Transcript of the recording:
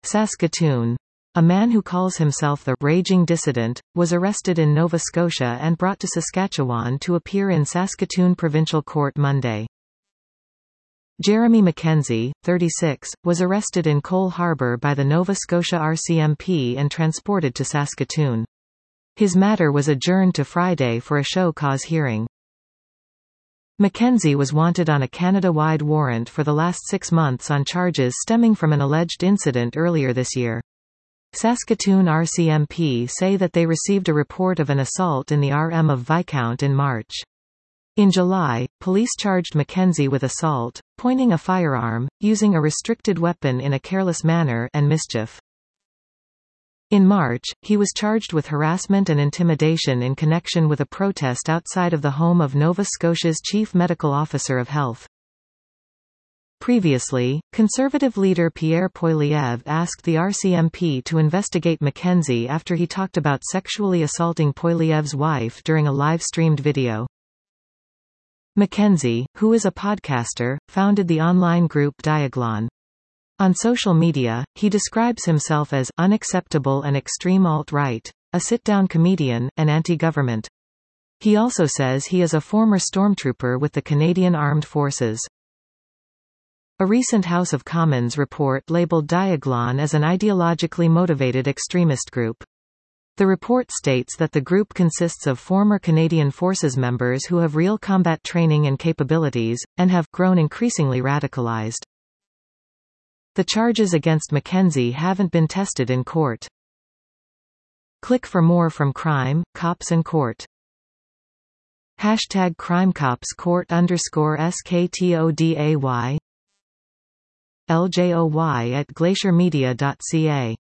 Saskatoon. A man who calls himself the Raging Dissident was arrested in Nova Scotia and brought to Saskatchewan to appear in Saskatoon Provincial Court Monday. Jeremy Mackenzie, 36, was arrested in Cole Harbour by the Nova Scotia RCMP and transported to Saskatoon. His matter was adjourned to Friday for a show cause hearing. Mackenzie was wanted on a Canada-wide warrant for the last 6 months on charges stemming from an alleged incident earlier this year. Saskatoon RCMP say that they received a report of an assault in the RM of Viscount in March. In July, police charged Mackenzie with assault, pointing a firearm, using a restricted weapon in a careless manner, and mischief. In March, he was charged with harassment and intimidation in connection with a protest outside of the home of Nova Scotia's Chief Medical Officer of Health. Previously, Conservative leader Pierre Poilievre asked the RCMP to investigate Mackenzie after he talked about sexually assaulting Poilievre's wife during a live-streamed video. Mackenzie, who is a podcaster, founded the online group Diaglon. On social media, he describes himself as unacceptable and extreme alt-right, a sit-down comedian, and anti-government. He also says he is a former stormtrooper with the Canadian Armed Forces. A recent House of Commons report labeled Diaglon as an ideologically motivated extremist group. The report states that the group consists of former Canadian Forces members who have real combat training and capabilities, and have grown increasingly radicalized. The charges against Mackenzie haven't been tested in court. Click for more from Crime, Cops and Court. #CrimeCopsCourt_SKTODAY LJOY at glaciermedia.ca